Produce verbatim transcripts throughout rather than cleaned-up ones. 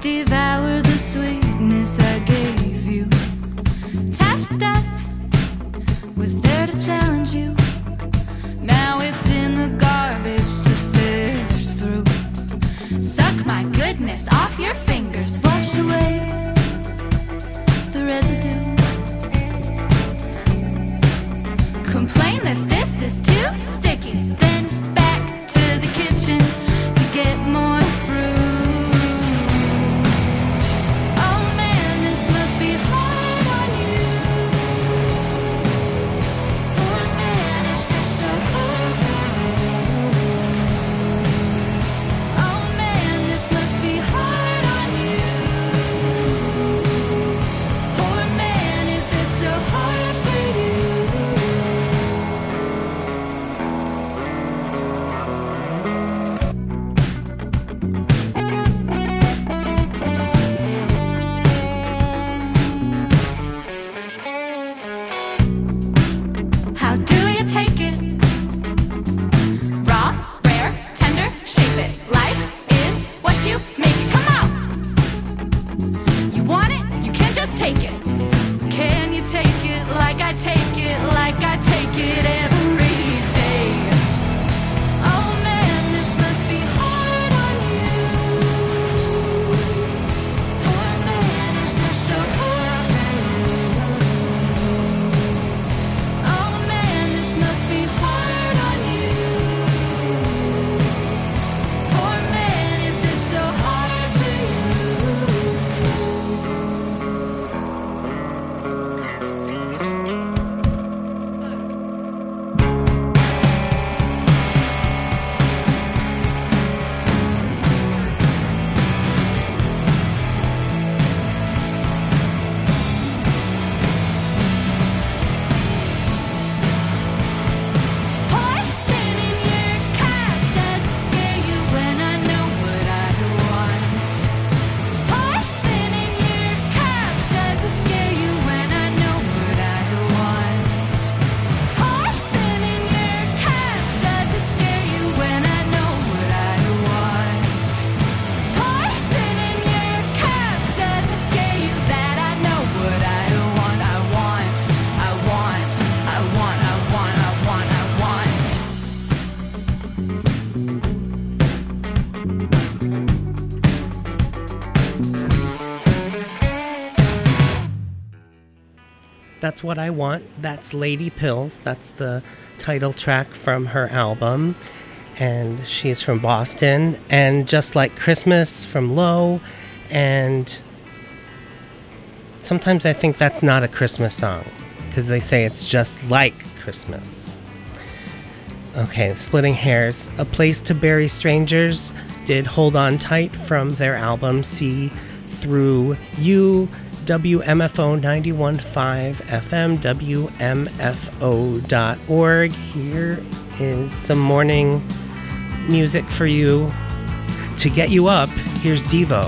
devour the sweetness I gave you. Tap stuff was there to challenge you. Now it's in the garbage to sift through. Suck my goodness off your fingers, wash away the residue. Complain that this is too sticky, then back to the kitchen to get more fruit. Oh man, this must be hard on you. Poor man, is this so hard for you? Oh man, this must be hard on you. Poor man, is this so hard for you? How do you take it? Raw, rare, tender, shape it. Life is what you make it come out. You want it, you can't just take it. Can you take it like I take it, like I take it every day? Oh man, this must be hard on you. Poor man, is this so hard for you? Oh man, this must be hard on you. Poor man, is this so hard for you? Poison in your cup, does it scare you when I know what I want? Poison in your cup, does it scare you when I know what I want? Poison in your cup, does it scare you when I know what I want? Poison in your cup, does it scare you that I know what I want? I want, I want, I want, I want, I want, I want. That's What I Want. That's Lady Pills. That's the title track from her album. And she's from Boston. And Just Like Christmas from Low. And sometimes I think that's not a Christmas song because they say it's just like Christmas. Okay, Splitting Hairs. A Place to Bury Strangers did Hold On Tight from their album See Through You. W M F O ninety-one point five F M, W M F O dot org. Here is some morning music for you to get you up. Here's Devo.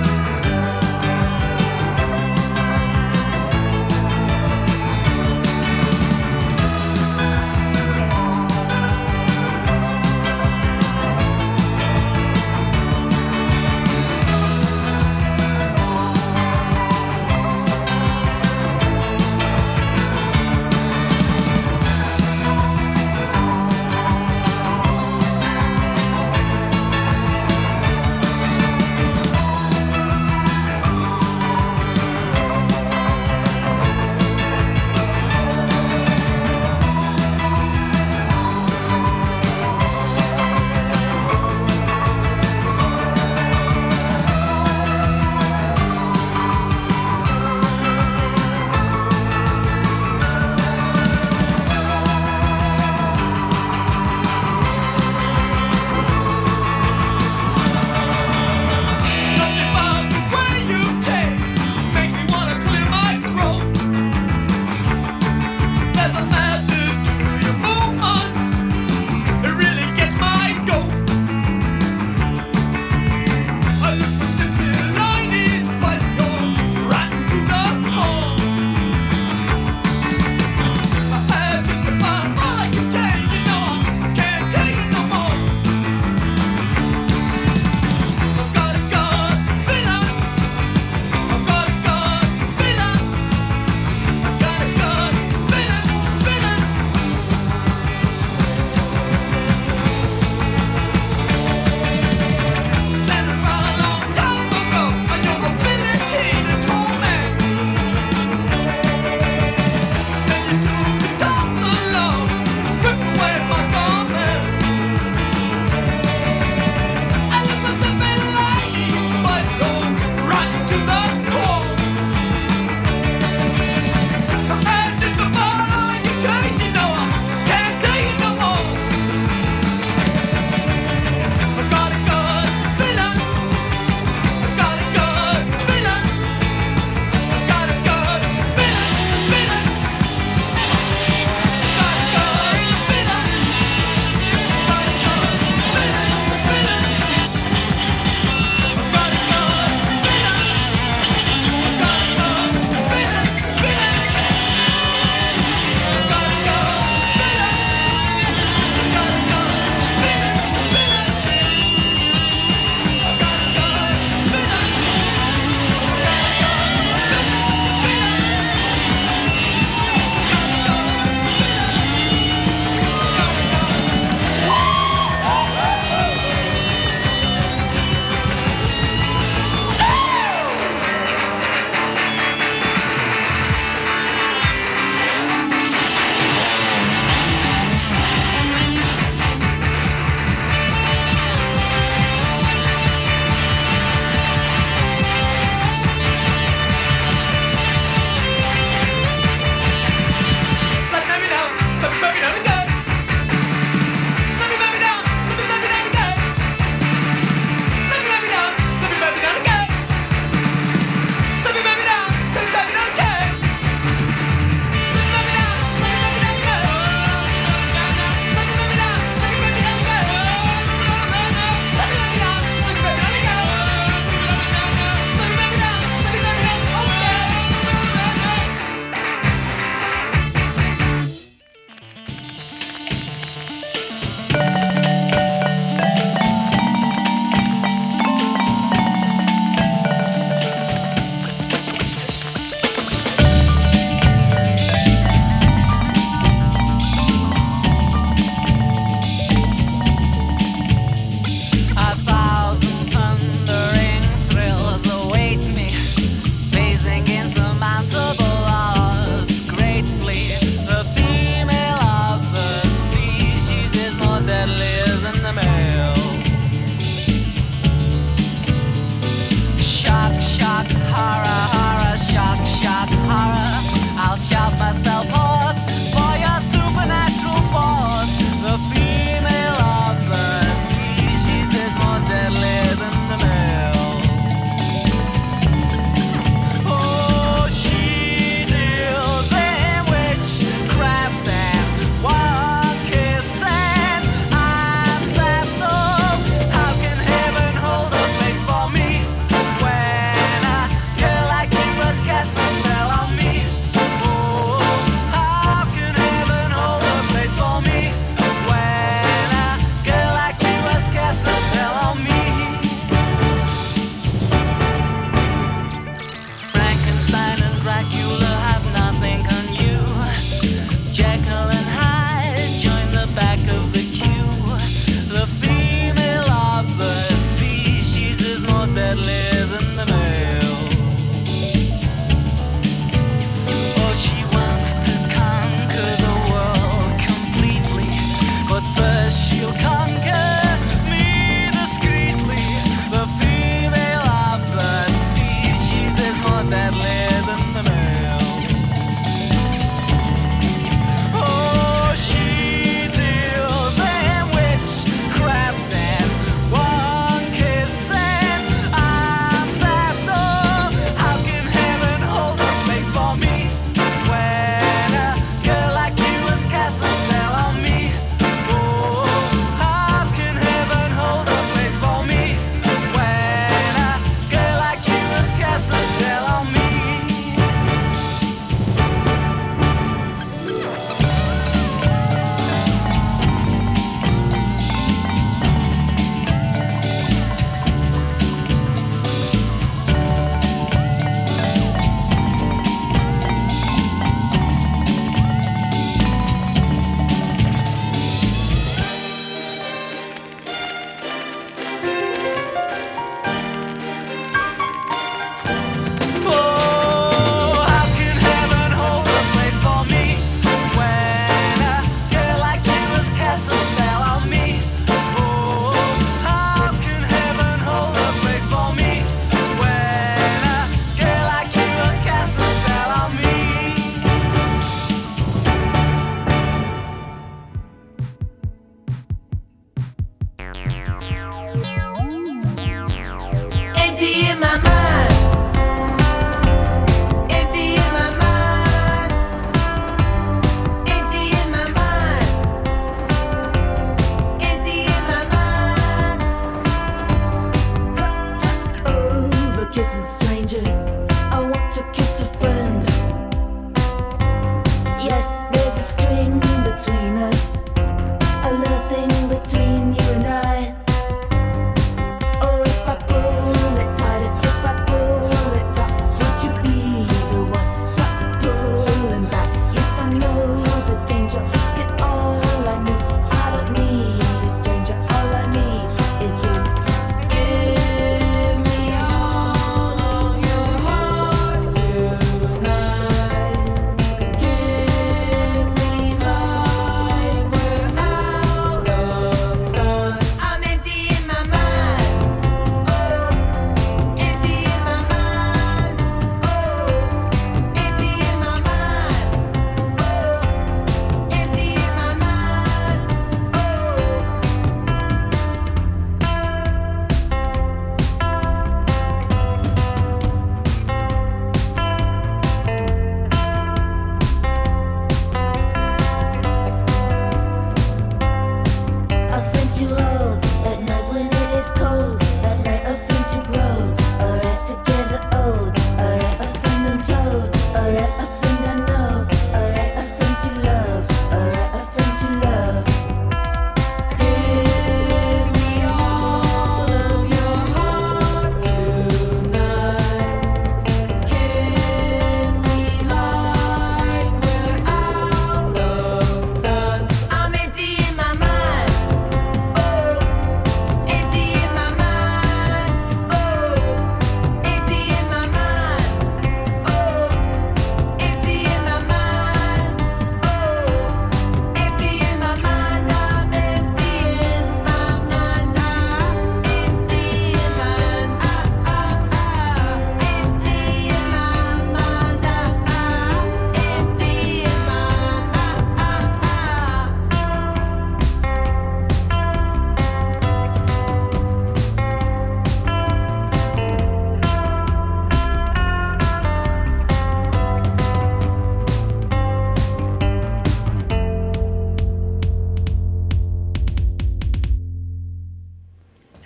Poison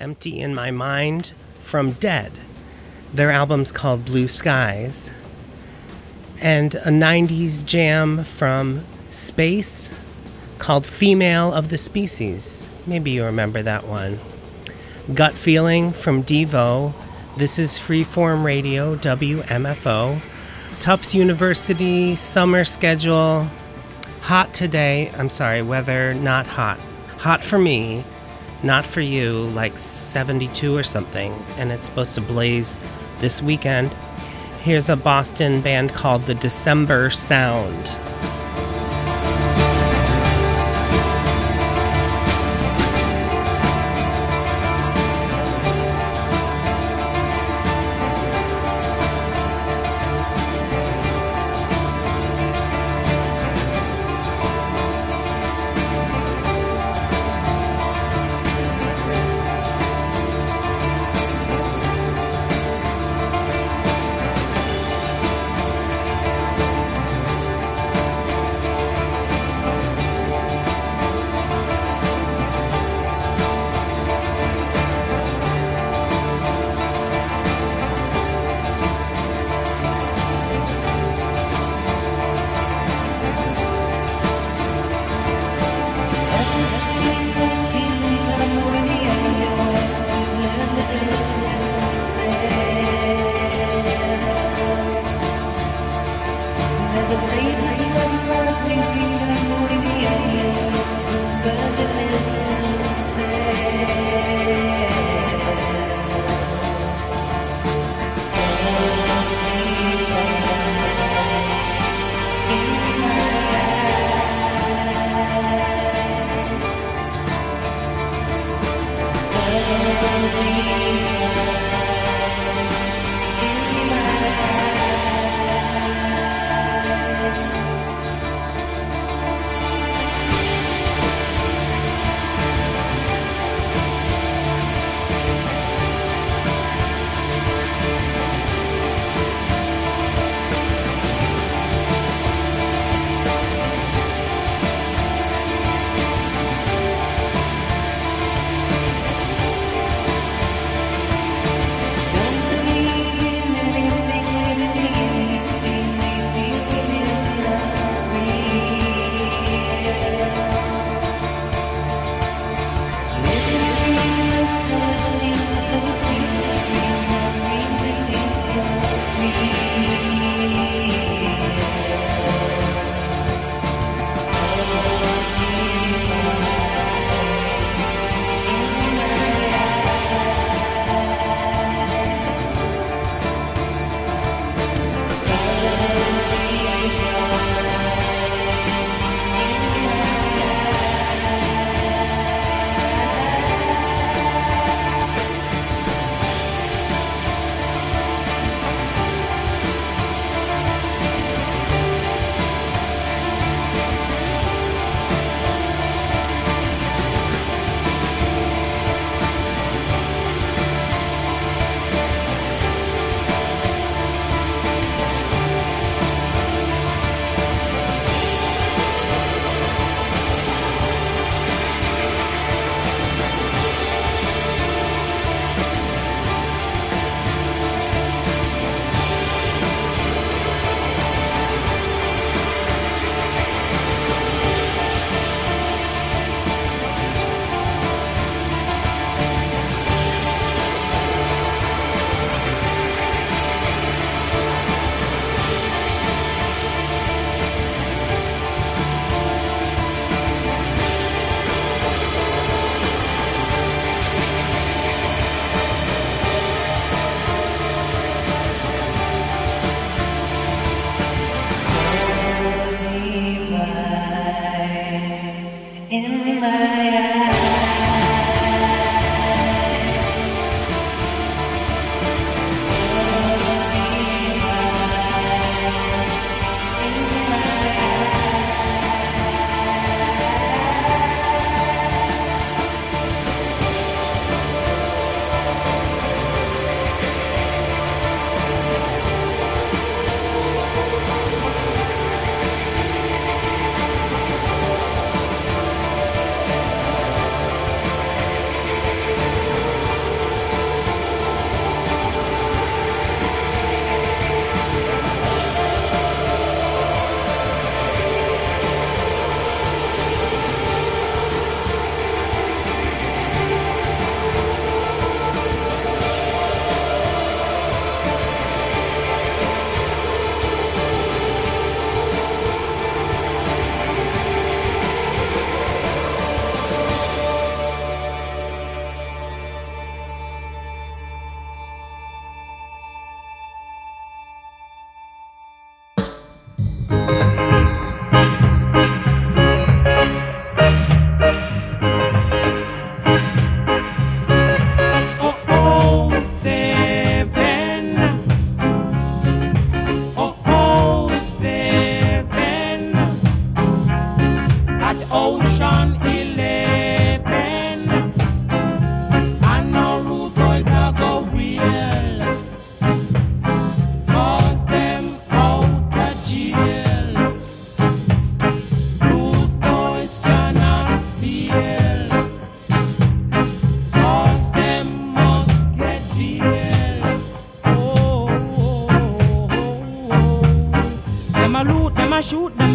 Empty in My Mind from Dead. Their album's called Blue Skies. And a nineties jam from Space called Female of the Species. Maybe you remember that one. Gut Feeling from Devo. This is Freeform Radio, W M F O. Tufts University, Summer Schedule. Hot today. I'm sorry, weather not hot. Hot for me, not for you, like seventy-two or something. And it's supposed to blaze this weekend. Here's a Boston band called the December Sound.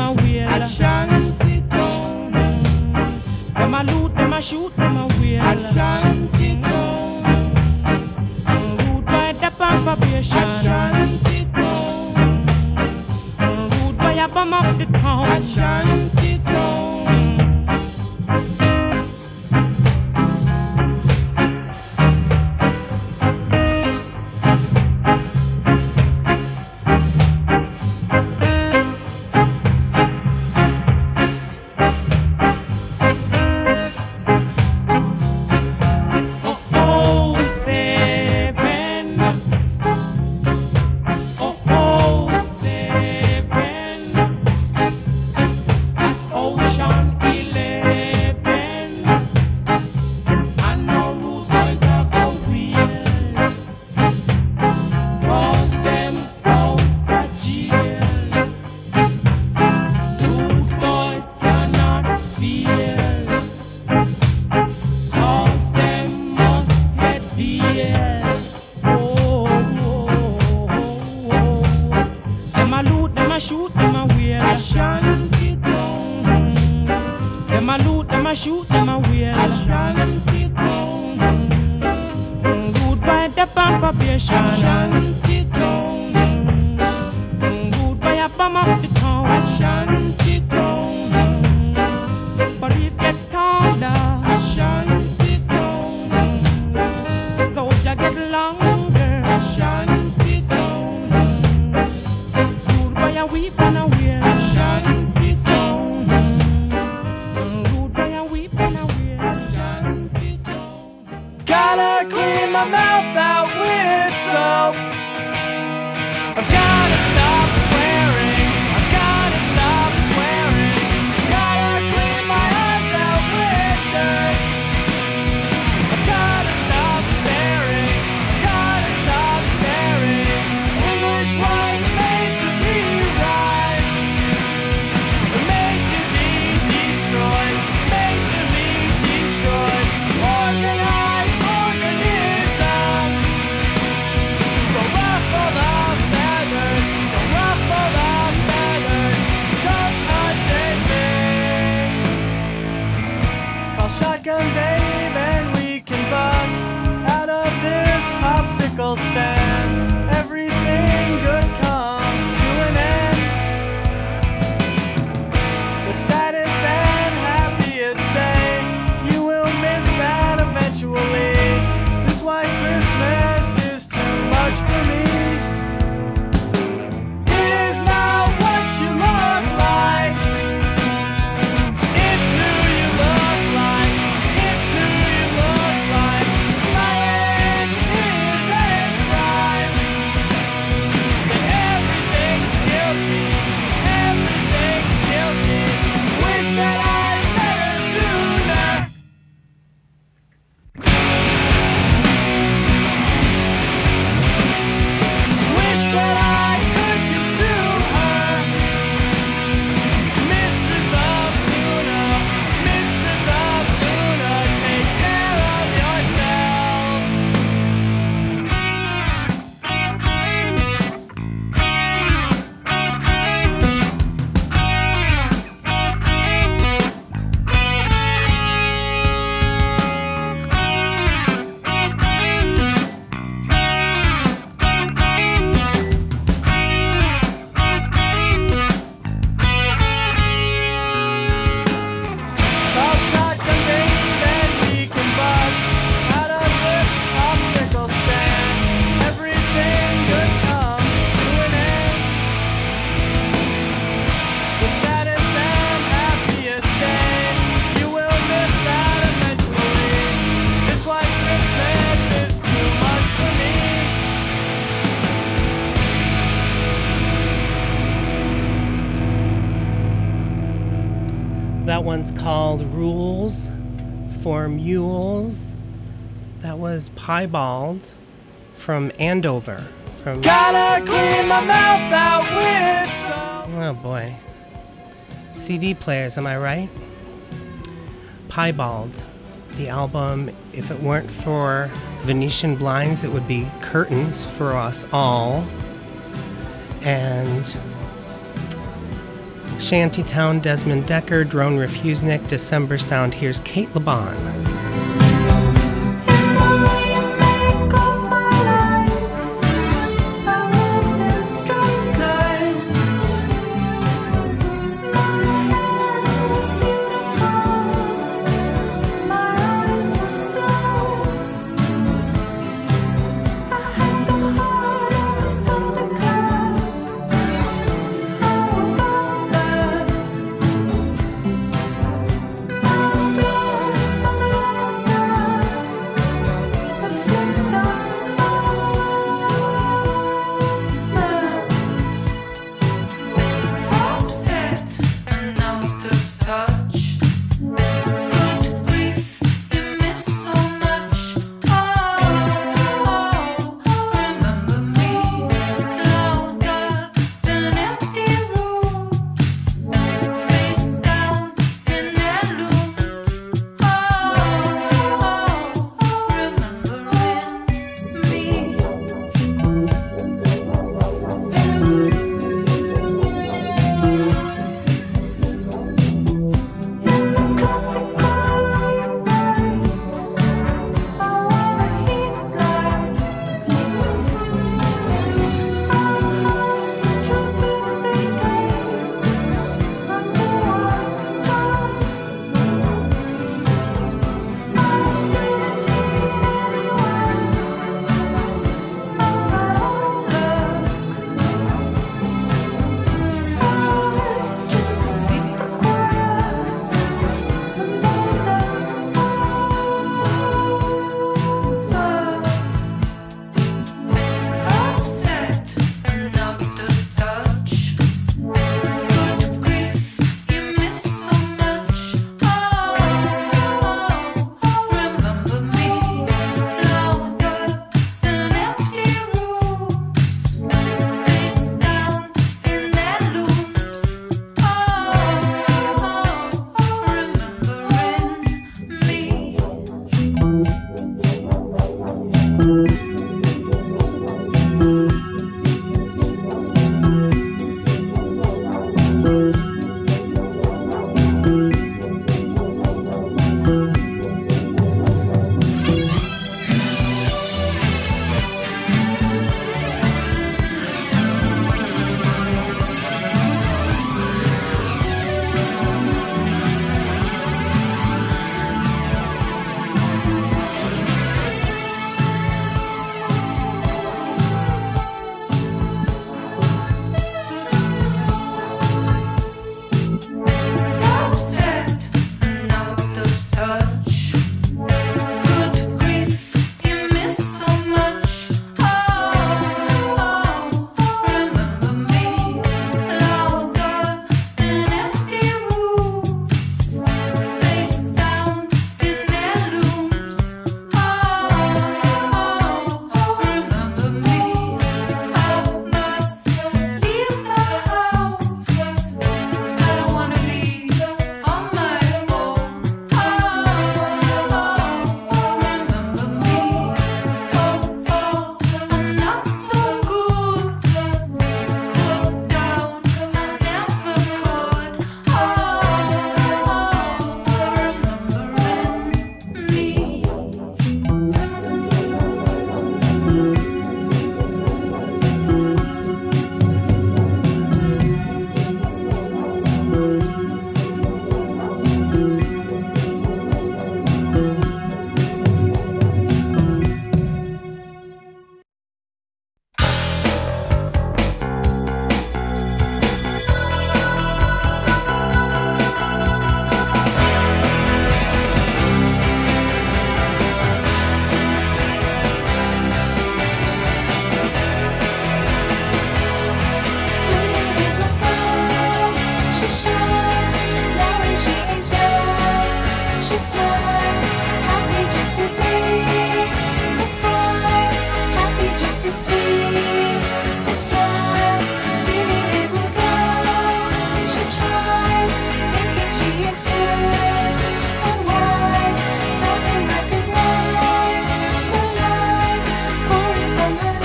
a wheel. A shanty town. Them a loot, them a shoot, them a wheel. A shanty town. Rude by the population. A shanty town. Rude by a bum up the town. A shanty town. Shoot them a wheel. A shanty town. Good by the population. A shanty town. Good by a bum of the town. A shanty town. Police get taller. A shanty town. The soldier get longer. A shanty town. Good by a whip and a wheel. A shanty town. Gotta clean my mouth out with soap. I've gotta stop swearing. I've gotta stop swearing. Gotta clean my eyes out with dirt. I've gotta stop staring. I've gotta stop staring. English was made to be right, made to be destroyed, made to be destroyed. Organized organism. Don't ruffle the feathers. Don't ruffle the feathers. Don't touch anything. Call shotgun babe and we can bust out of this popsicle stand. Everything good comes to an end. The saddest and happiest day, you will miss that eventually. This white Christmas is too much for me. It is not what you look like. It's who you look like. It's who you look like. Silence is a crime. And everything's guilty. Everything's guilty. Wish that I'd met her sooner. Wish that I could consume her. Mistress of Luna, Mistress of Luna, take care of yourself. Call shotgun babe and we can bust out of this popsicle stand. Everything good comes to an end. The saddest and happiest day, you will miss that eventually. This white Christmas is too much for me. That one's called Rules for Mules. That was Piebald from Andover. From Gotta clean my mouth out with soap. Oh boy. C D players, am I right? Piebald. The album, if it weren't for Venetian blinds, it would be curtains for us all. And Shantytown, Desmond Decker, Drone Refusnik, December Sound. Here's Kate LeBon.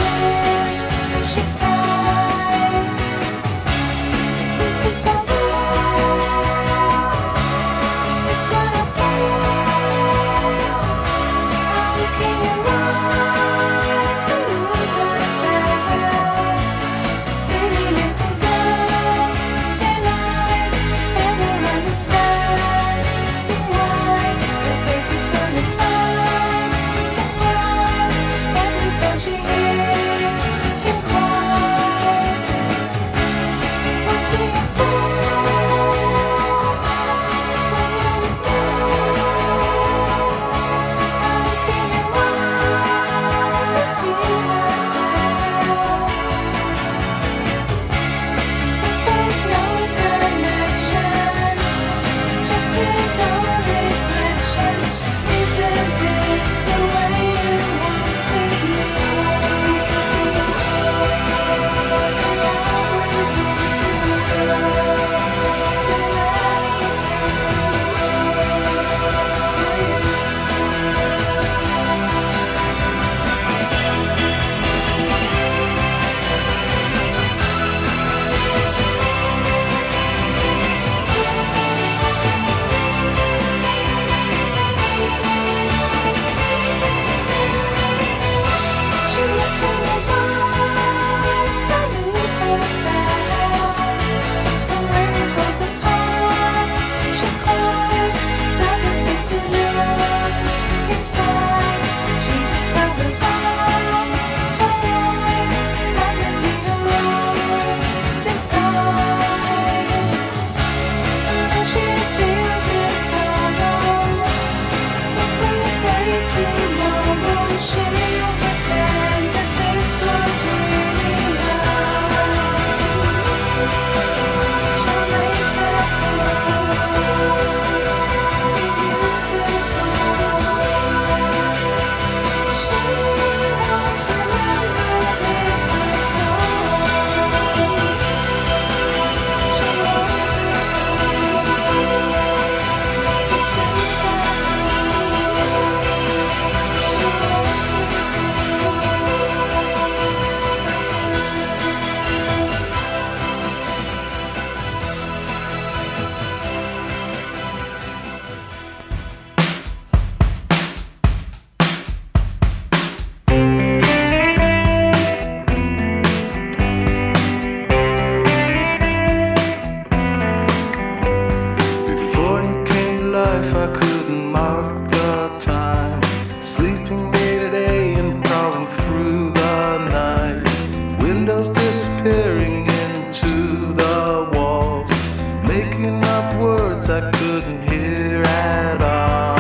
This is all out words I couldn't hear at all.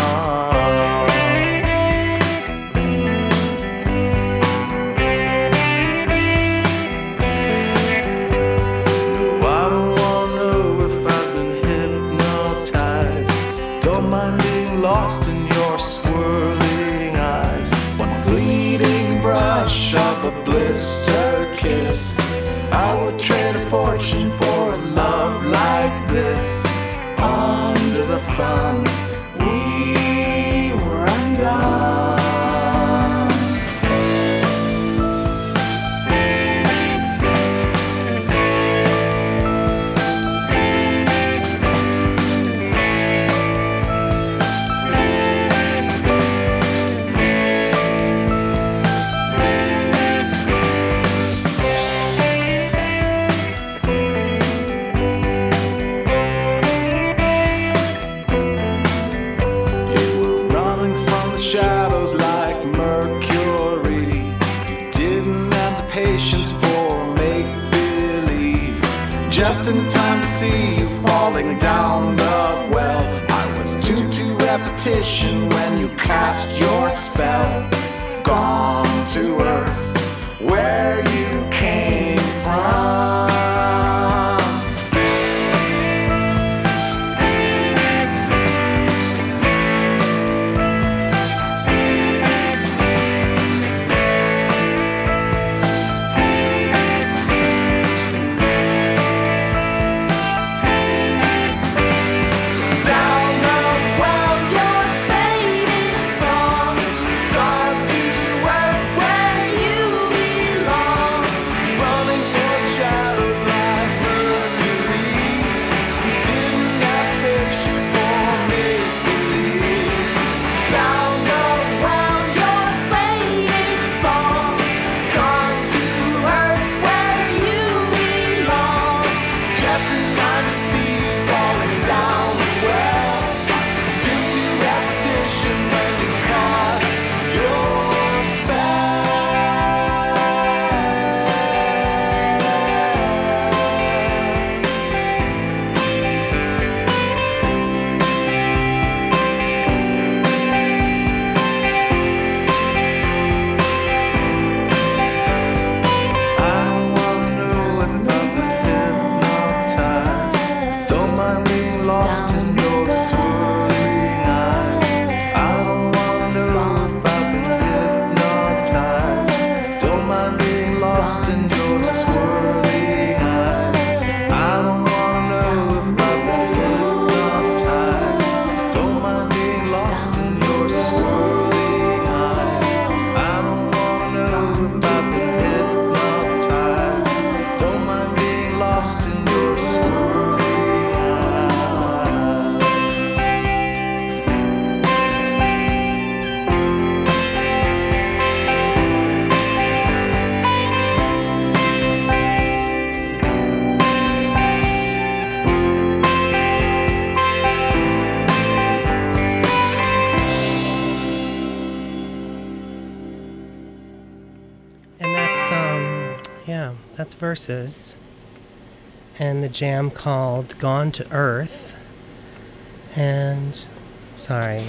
No, I don't wanna know if I've been hypnotized. Don't mind being lost in your swirling eyes. One fleeting brush of a blistered kiss. I would trade a fortune for a love like this. Under the sun, we were undone. Shadows like Mercury. You didn't have the patience for make-believe. Just in time to see you falling down the well. I was due to repetition when you cast your spell. Gone to earth, where you came from. That's Verses. And the jam called Gone to Earth. And, sorry.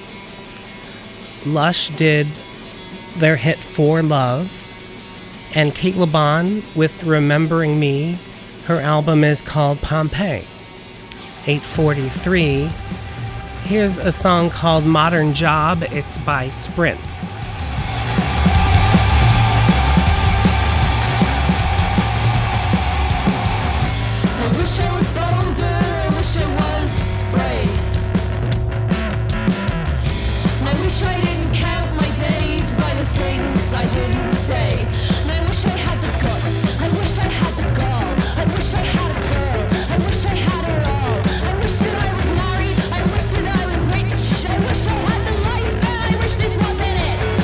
Lush did their hit For Love. And Kate LeBon with Remembering Me. Her album is called Pompeii. eight forty-three. Here's a song called Modern Job. It's by Sprints. I wish that I was rich. I wish I had the life, and I wish this wasn't it.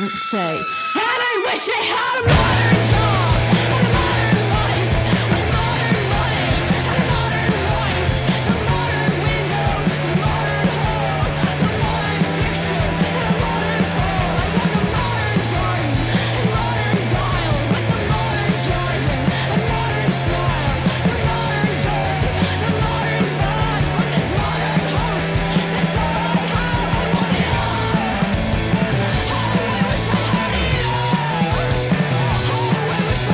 didn't say. And I wish I had a modern job, and a modern life, with modern money, and a modern wife, the modern windows, the modern home, the modern fiction, and a modern fall. I want a modern garden, and modern guile, with the modern jargon, and modern style, the modern gold, the modern bond, with this modern hope. That's all I have. I want it all. Oh, I wish I had it all. Oh, I wish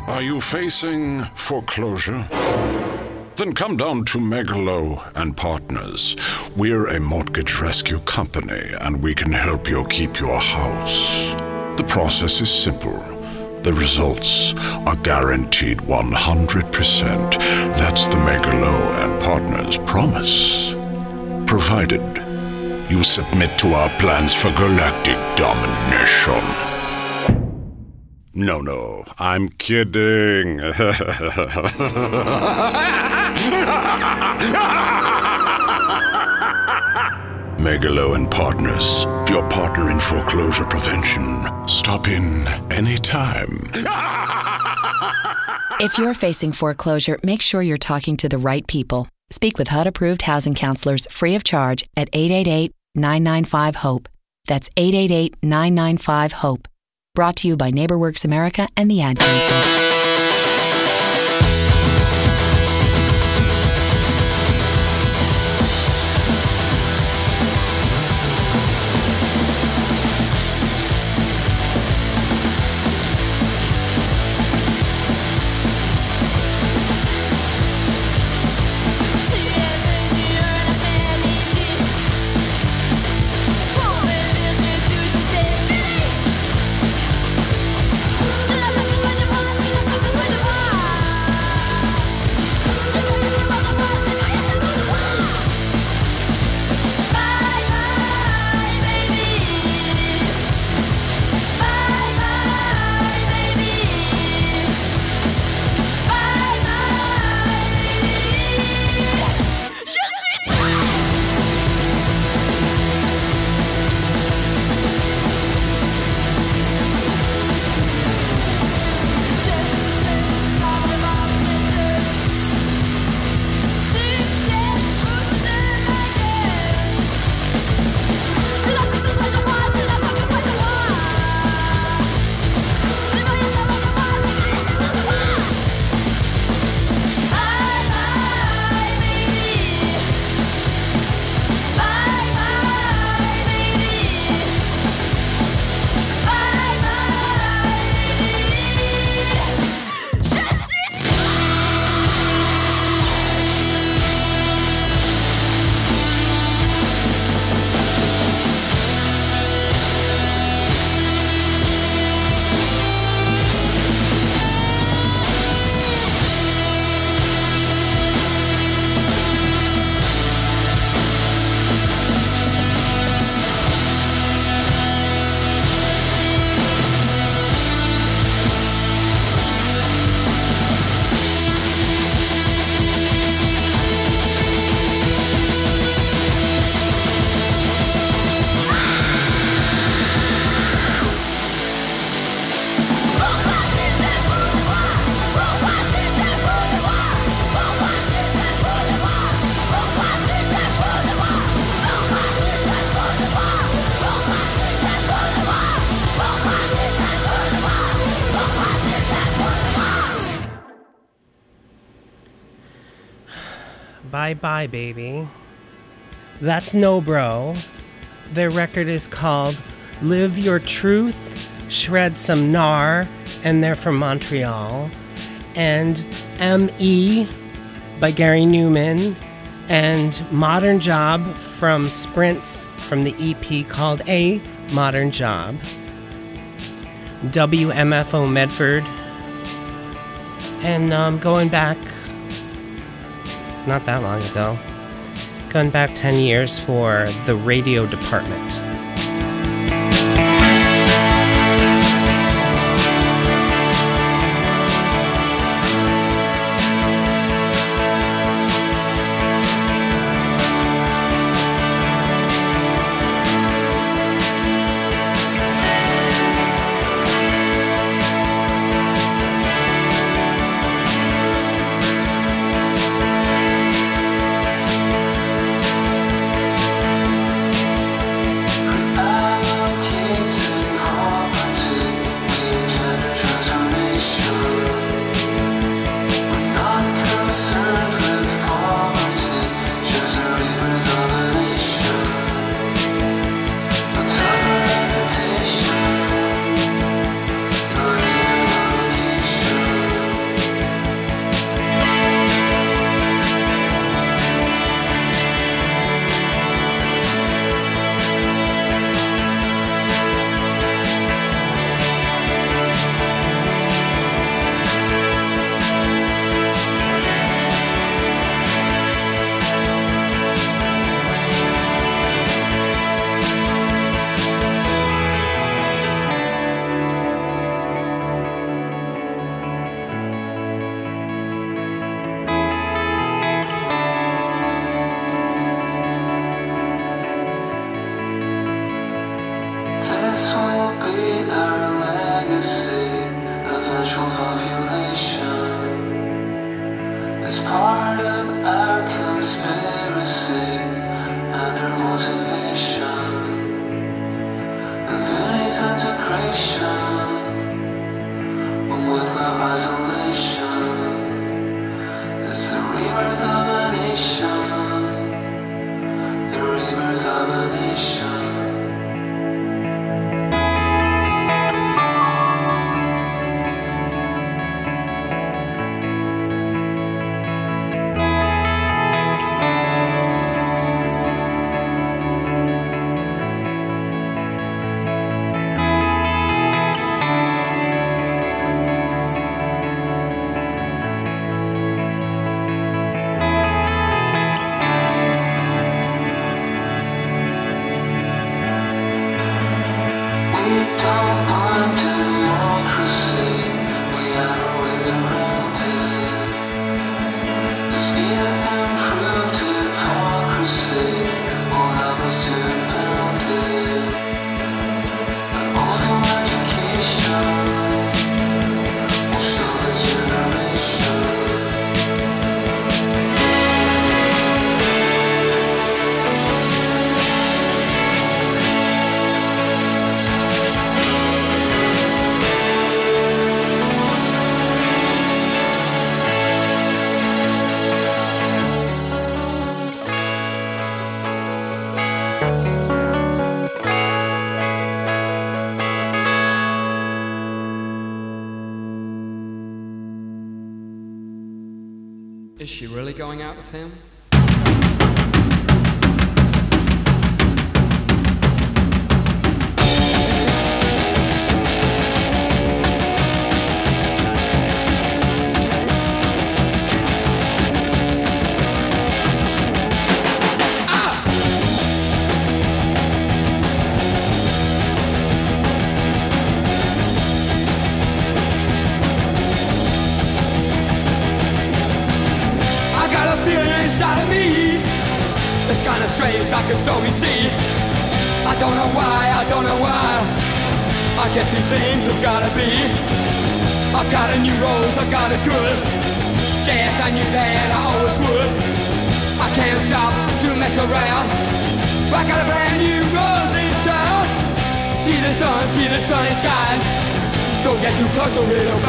Are you facing foreclosure? Then come down to Megalo and Partners. We're a mortgage rescue company, and we can help you keep your house. The process is simple. The results are guaranteed one hundred percent. That's the Megalo and Partners promise. Provided you submit to our plans for galactic domination. No, no, I'm kidding. Megalo and Partners, your partner in foreclosure prevention. Stop in anytime. If you're facing foreclosure, make sure you're talking to the right people. Speak with H U D-approved housing counselors free of charge at eight eight eight, nine nine five, HOPE. That's eight eight eight, nine nine five, HOPE. Brought to you by NeighborWorks America and the Ad Council. Bye Bye Baby. That's No Bro. Their record is called Live Your Truth, Shred Some Gnar, and they're from Montreal. And M E by Gary Newman, and Modern Job from Sprints from the E P called A Modern Job. W M F O Medford. And um, going back, not that long ago, going back ten years for the radio department. Beautiful population. It's part of our conspiracy and our motivation. And who needs integration without isolation? It's the rebirth of a nation. The rebirth of a nation. Is she really going out with him? Inside of me, it's kinda strange, like a stormy sea. I don't know why, I don't know why. I guess these things have gotta be. I've got a new rose, I've got it good. Guess I knew that I always would. I can't stop to mess around. I got a brand new rose in town. See the sun, see the sun, it shines. Don't get too close or it'll